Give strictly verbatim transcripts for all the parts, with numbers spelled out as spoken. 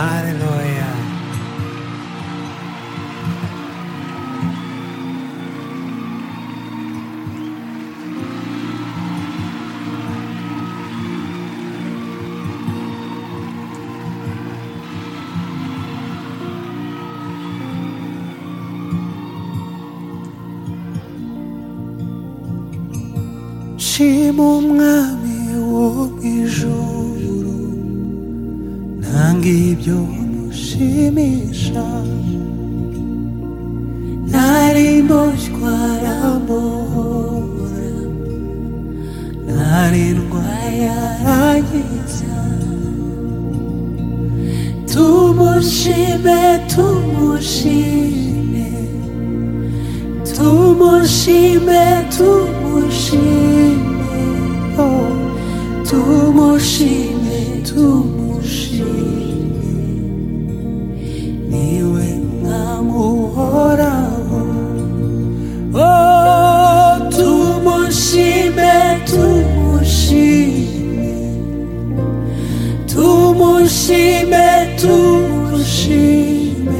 Hallelujah. Shima umwami wo mw'ijuru, nanga ibyo mushimisha. Nari mboshywa arambohora, nari ndwaye arankiza. Tumushime, tumushime, tumushime, tumushime. Oh, tumushime, tumushime, niwe namuhoraho. Oh, tumushime, tumushime, tumushime, tumushime,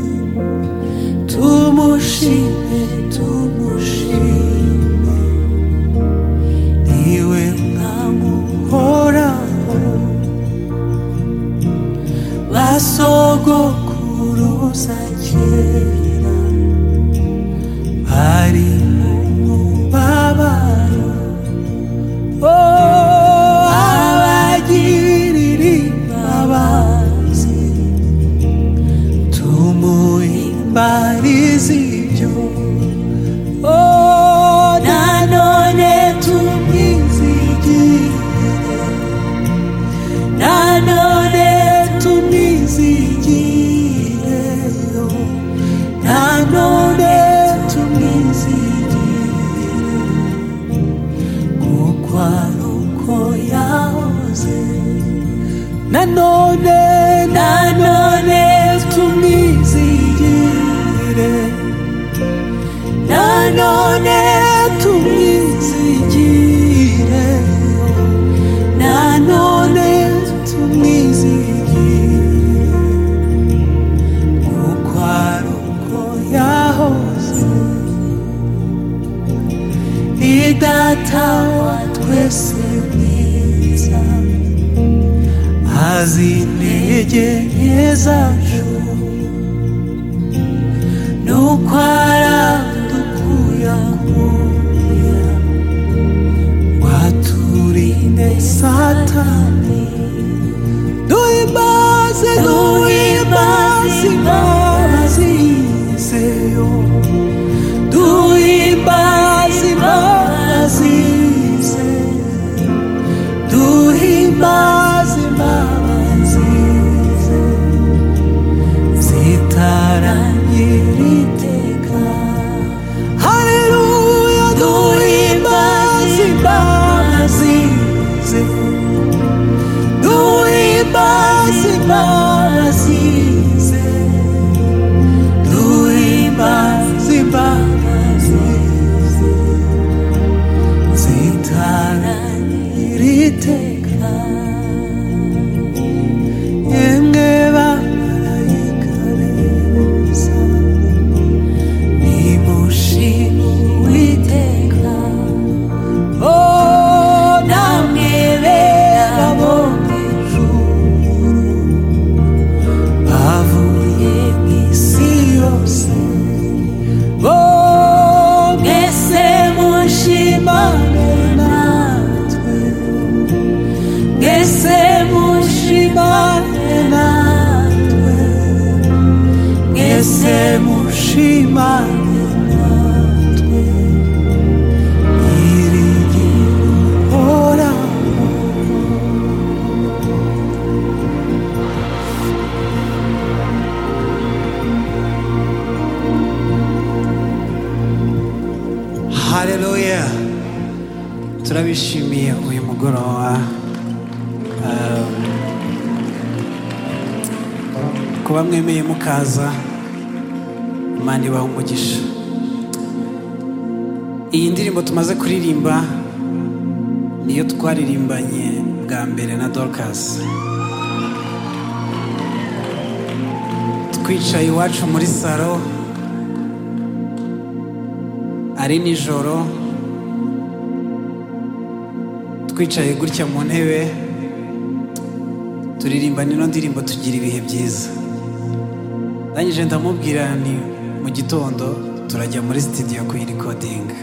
tumushime, tumushime. Basogokuruza kera bari mu mubabaro, oh, abagirira imbabazi tumuhimbarize ibyo. Oh, nanone tumwizigire, nanone tumwizigire, nanone tumwizigire, kuko ari uko yahoze. Nanone, nanone tumwizigire, nanone tumwizigire, nanone tumwizigire, kuko ari uko yahoze. Ni Data wa twese mwiza, azi intege nke zacu, nuko aradukuyakuya waturinde Satani. Duhimbaze, duhimbaze imbabazi ze, duhimbaze imbabazi ze, duhimbaze imbabazi ze, zitarangira iteka. Haleluya, duhimbaze imbabazi ze, duhimbaze imbabazi ze, duhimbaze imbabazi ze, zitarangira iteka. Yemwe bamarayika beza, nimushime Uwiteka. Oh, namwe bera bo mw'ijuru, bavuye mw'isi yose. Oh, mwese mushimane natwe, mwese mushimane natwe, mwese mushimane natwe, irigira uhoraho. Hallelujah. Turabishimiye uyu mugoroba, um, kuba mwemeye mukaza. Imana ibahe umugisha. Iyi ndirimbo tumaze kuririmba niyo twaririmbanye bwa mbere na Dorcas. twicaye iwacu muri salo ari nijoro twicaye gutya mu ntebe turirimba nino ndirimbo tugira ibihe byiza. Ndangije ndamubwira ni mu gitondo turajya muri studio kuyirekodinga.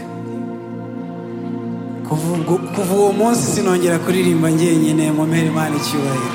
Kuva uwo munsi sinongera kuririmba njyenyine mu mpera Imana icyubahiro.